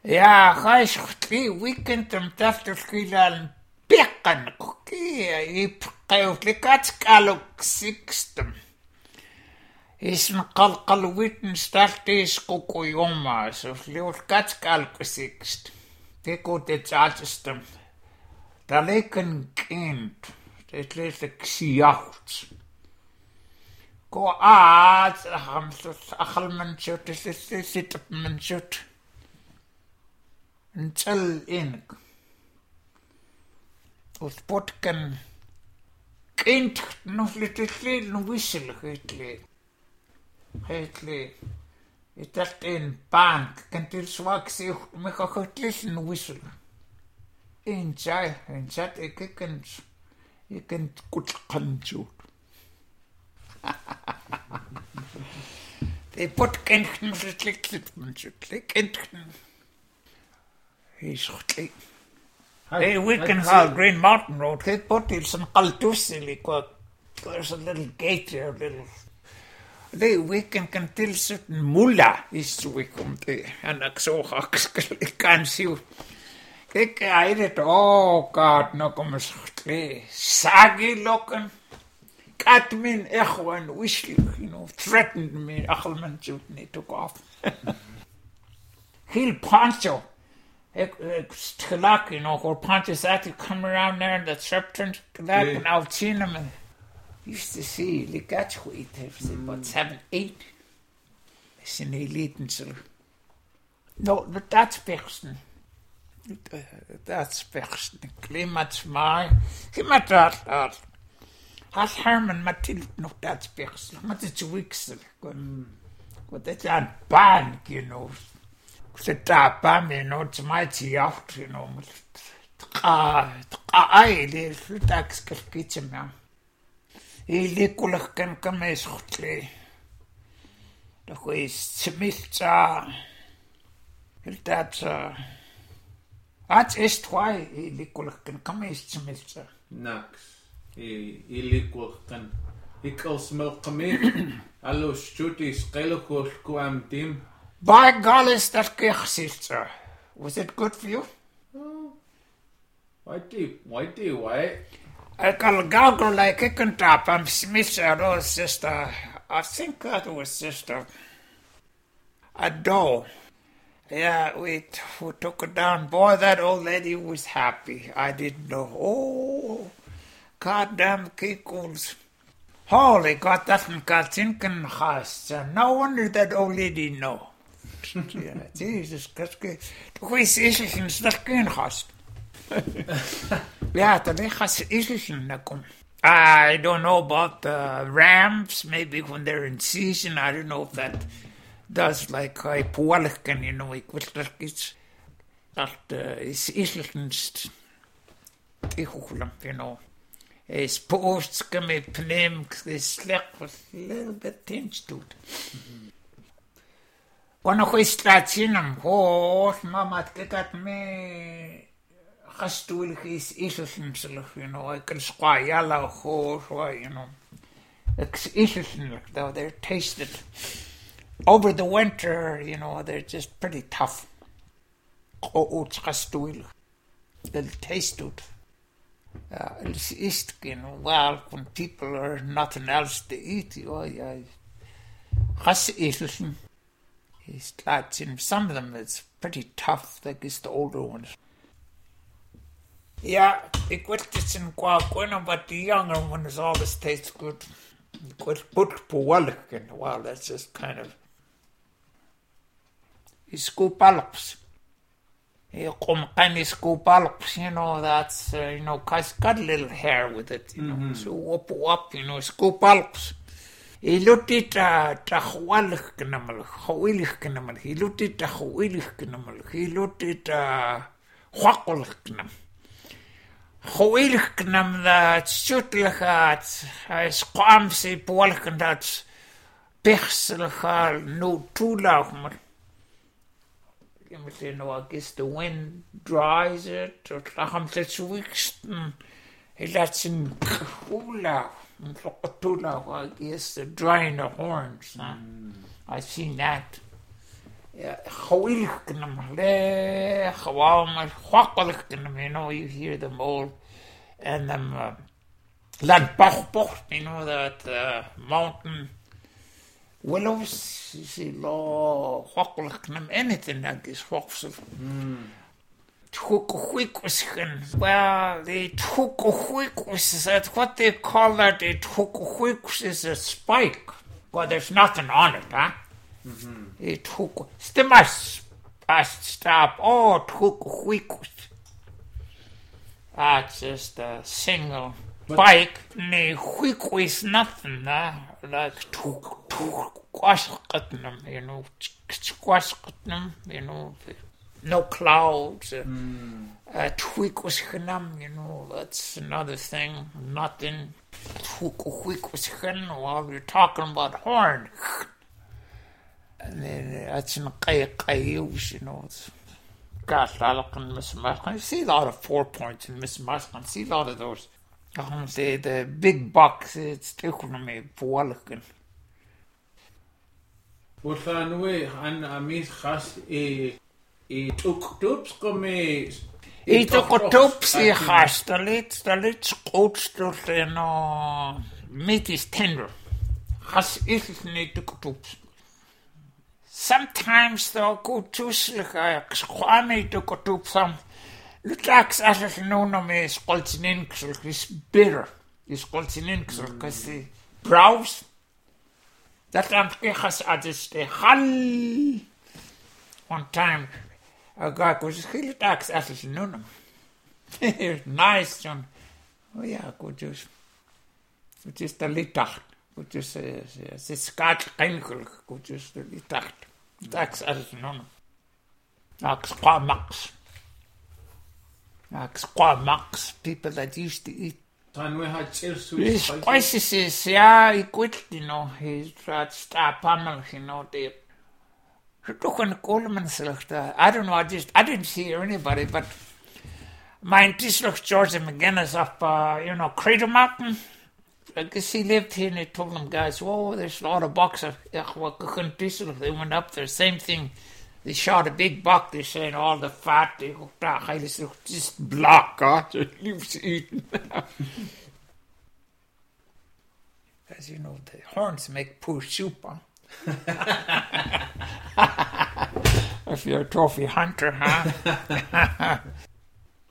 Ja, gaischtli weekendum taftelkilan piqan kukia ipqeutlikatkaluk sixtum. Isn qalqal witten startis kukuyoma so liulkatkaluk sixt. Tekutet alstum. Daleken kind. Det letek siacht. Go aat hamsut achalmanchut sitmanchut. Until in Uspotken kind nog little no whistle hetli it that in bank kan til swak sig me godt lille whistle in chai en chat ik kan gut kanjut de potken nog little He's Hey, we can have Green Mountain Road. Hey, put in some Kaltusili. There's a little gate there, Hey, we can tell certain mulla is we come there. And so can see. I read, oh God, no come saggy looking. Catmin echo and whistling, threatened me. Achelman Jutney took off. He'll Pancho. Or Pontius had to come around there in the Serpent, and I've seen him and used to see Ligachwit, about 7, 8. It's an elite and so. No, but that's Persen. That's Persen. Klimats my. Himatat. Has Herman Matilda no that's Persen. But it's Wixel. But that's a band, Sit up, it's mighty out, I live with tax kitchen now. Ilikulich can come as hotly. The way Smith, that's why Ilikulich can come as Smith. Nax. Ilikulich can. Equals milk me. Allo shooties, Kelokul, Kuam Tim. By golly, that sister. Was it good for you? Oh. Why? I can goggle like a can tap. I'm Smith's old sister. I think that was sister. A doll. Yeah, we took her down. Boy, that old lady was happy. I didn't know. Oh, goddamn kickles. Holy God, that got thinking has. No wonder that old lady know. Yeah, Jesus, that's good. Hoe is Israël dat geen gast? Ja, dat is Israël. I don't know about the rams. Maybe when they're in season, I don't know if that does like a poelken, ik wil dat iets dat is Israël tegenwoordig, His posts come in pneum, is slecht was a little bit tinged to it. When I start seeing him, Mama, get me. Gastulig is himself, I can squire yellow horse, It's though they're tasted. Over the winter, they're just pretty tough. It's gastulig. They'll taste it. It's east, well, when people are nothing else to eat, some of them it's pretty tough, like it's the older ones. Yeah, ik weet het in but the younger ones always taste good. Well, that's just kind of. Scoop alps. That's, cause got a little hair with it, So up, scoop alps. He looked at Tahualich Kanamal, Howilich Kanamal, he looked at Tahuilich Kanamal, he looked at Huakolich Kanam. Howilich Kanam, that Sutligat, I squamsy Polkan, that's Pechselchal, no too loud. I guess the wind dries it, or Tacham weeks, he lets him cool out. I guess they're drying the horns. I've seen that. you hear them all, and them Landbach, that mountain willows, you see, anything like this, well, the tukuhuikus, that's what they call that. The tukuhuikus is a spike. Well, there's nothing on it, huh? The tuku. Stimas stop. Oh, tukuhuikus. That's just a single spike. The huiku is nothing, huh? Like tukuhuikus, you know. No clouds. That's another thing. Nothing. While we're talking about horn. And then that's in Qayus, you know. It's got and Miss Maskan. You see a lot of 4 points in Miss Maskan. See a lot of those. I say the big box, it's different me for Well, and I miss has I took tubes come I took tubes I has the lit coach meat is tender. Has it need to tubes. Sometimes they'll go too slick. I took tubes some. Lutax as no me is coltininksul is bitter. Is coltininksul because the brows that I'm has just a hal one time. A guy goes, "He looks at us, no. Nice, John. Oh yeah, good just. It is the litacht. Good just the skat enkel. Good just the litacht. Tax at us, no. Max. People that used to eat. And we had sweet spices. Yeah, he quit. You know, he tried to stop Pamela. You know, they. I don't know, I didn't see anybody, but my Tislach George McGinnis up, Crater Mountain. I guess he lived here and he told them guys, whoa, there's a lot of bucks. They went up there, same thing. They shot a big buck, they're saying all the fat, they hooked out, just block, he was eating. As you know, the horns make poor soup, huh? If you're a trophy hunter, huh?